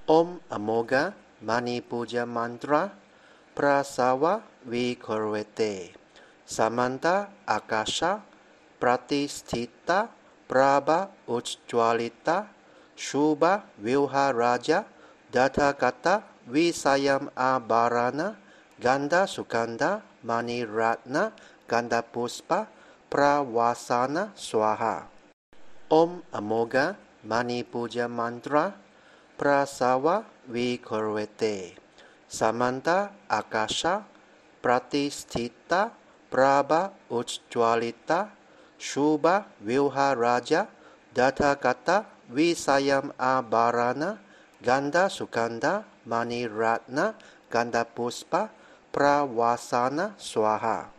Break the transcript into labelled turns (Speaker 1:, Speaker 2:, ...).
Speaker 1: Om Amoga Mani Puja Mantra Prasawa Vikorvete Samanta Akasha Pratisthita Prabha Ujjwalita Shubha Vyuharaja Datakata Visayam Abharana Ganda Sukanda Mani Ratna Ganda Puspa Prawasana Swaha. Om Amoga Mani Puja Mantra Prasawa Vikorvete Samanta Akasha Pratisthita Prabha Ujjwalita Shubha Vyuharaja Datakata Visayam Abharana Ganda Sukanda Mani Ratna Ganda Puspa Prawasana Swaha.